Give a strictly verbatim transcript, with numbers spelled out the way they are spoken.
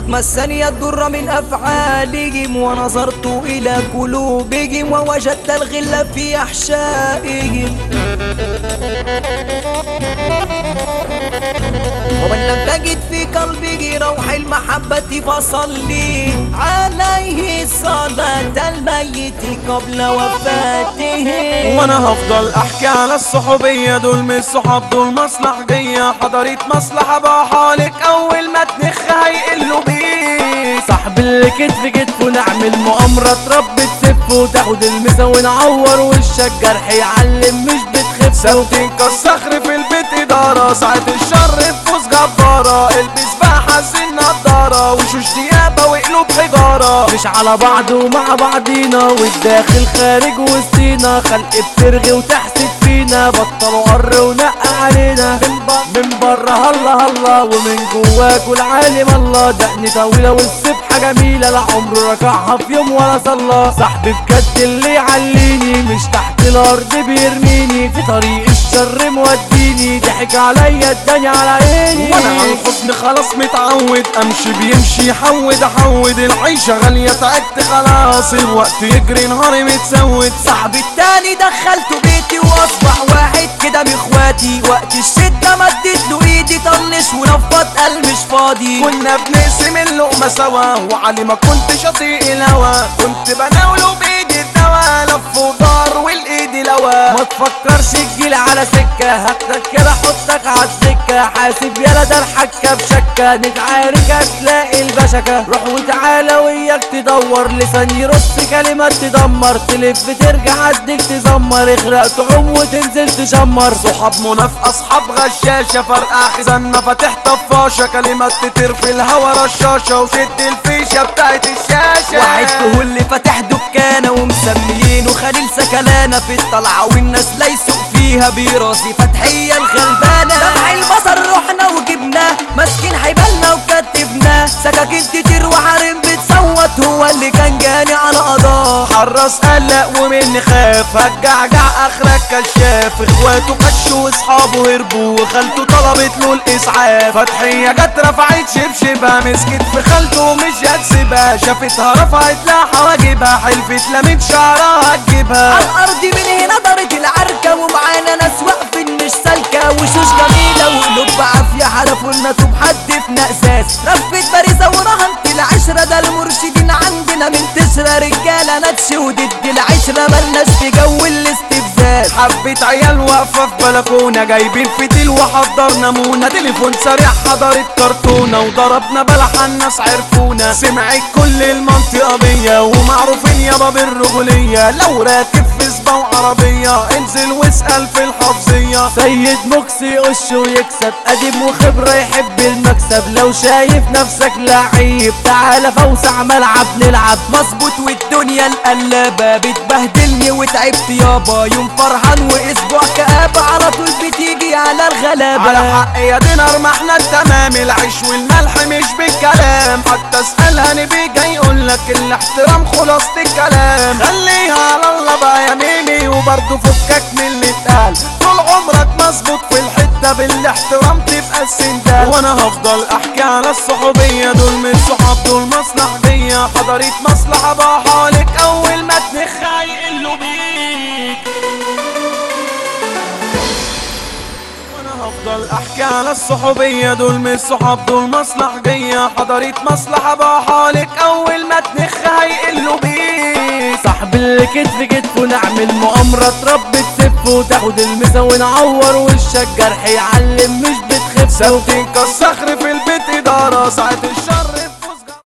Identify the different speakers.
Speaker 1: مسني الضر من أفعالهم ونظرت إلى قلوبهم ووجدت الغل في أحشائهم. ومن لم تجد في قلبه روح المحبة فصلي عليه صلاة الميت قبل وفاته.
Speaker 2: وانا هفضل احكي على الصحوبية، دول مش صحاب دول مصلحجية. حضرت مصلحة بحالك اول ما تنخ هيقلوا بيه.
Speaker 3: صاحب اللي كتف كتف ونعمل مؤامرة تربي تسف وتاخد المسا ونعور وشك جرح يعلم مش بتخف.
Speaker 2: ثابتين كالصخر في البيت ادارة، ساعة الشر بفوز جبارة. البس بقى حاسين نضارة وشوش ديابة وقلوب حجارة.
Speaker 3: مش على بعض ومع بعضينا والداخل خارج وسطينا. خلق بترغي وتحسد فينا بطلوا قر ونقى علينا. من بره هلا هلا ومن جواك والعالم الله. دقني طويلة والسبحة جميلة لا عمره ركعها في يوم ولا صلى. صاحبي بجد اللي يعليني مش تحت الارض بيرميني. في طريق الشر موديني ضحك عليا اداني على عيني.
Speaker 2: وانا على الحزن خلاص متعود، امشي بيمشي حود احود. العيشة غالية تعبت خلاص، الوقت يجري نهاري متسود.
Speaker 1: صاحبي التاني دخلته بيتي واصبح واحد كده من اخواتي. وقت الشدة مدت له ايدي طنش ونفض قال مش فاضي.
Speaker 2: كنا بنقسم اللقمة سوا وعلي ما كنتش اطيق الهوا. كنت بناوله بايدي الدوا لف ودار والايد لوا.
Speaker 3: ما تفكرش تجيلي على سكة هاخدك كده احطك عالسكة. حاسب يالا ده الحكة بشكة نتعارك هتلاقي البشكة. روح وتعالى وياك تدور لسان يرص كلمات تدمر. تلف ترجع اديك تزمر اغرق تعوم وتنزل تشمر.
Speaker 2: صحاب منافقة اصحاب غشاشة فرقع خزان مفاتيح طفاشة. كلمات تطير في الهوا رشاشة وشد الفيشة بتاعت الشاشة.
Speaker 1: واحد هو اللي فاتح دكانة ومسميينه خليل سكلانة. في الطلعة والناس ليسوا فيها براسي فتحية الغلبانة. لمع البصر رحنا وجبناه مسكين حيبالنا وكتبناه. سكاكين كتير وحرم بتصوت هو اللي كان جاني على قضاه.
Speaker 2: حراس قلق ومني خاف هتجعجع اخرك كشاف. اخواته كشوا واصحابه هربوا وخالته طلبت له الاسعاف. فتحية جت رفعت شبشبها مسكت في خالته ومش هتسيبها. شافتها رفعت لها حواجبها حلفت لمت شعرها هتجيبها.
Speaker 1: على الارض من هنا دارت العركة ومعانا ناس واقفين مش سالكة. وشوش جميلة وقلوب بعافية حلفوا لنا طوب حد في نقساس. رفت بارزة ورهنت العشرة ده المرشدين عندنا من تسرة. رجالة نتش وضد العشرة ملناش في جو الاستفزاز.
Speaker 2: حبة عيال واقفة في بلكونة جايبين فتيل وحضرنا مونة. تليفون سريع حضرت كرتونة وضربنا بلح الناس عرفونا. سمعت كل المنطقة بيا ومعروفين يابا بالرجولية. لو راكب في سبا وعربية انزل واسأل في الحفظية.
Speaker 3: سيد مكسي يقش ويكسب قديم وخبرة يحب المكسب. لو شايف نفسك لعيب تعالى فوسع ملعب نلعب.
Speaker 1: مظبوط والدنيا القلابة بتبهدلني وتعبت يابا. يوم فرحان واسبوع كآبة على طول بتيجي على الغلابة.
Speaker 2: على حق يا دينار ما احنا التمام. العيش والملح مش بالكلام. حتى اسألها نبي جاي يقولك الاحترام خلاصة الكلام. خليها على الله بقى يا ميمي وبرضه فكك من اللي اتقال. طول عمرك مظبوط في الحتة بالاحترام تبقى السندال. وانا هفضل احكي على الصحوبية، دول مش صحاب دول مصلحجية. حضرت مصلحة بحالك اول ما تنخ هيقلوا بيك. هفضل احكي على الصحوبية، دول مش صحاب دول مصلحجية. حضرت مصلحة بحالك اول ما تنخ هيقلوا بيك.
Speaker 3: صاحب اللي كتف كتف ونعمل مؤامرة تربي تسف وتاخد المسا ونعور وشك جرح يعلم مش بتخف.
Speaker 2: ثابتين كالصخر في البيت ادارة، ساعة الشر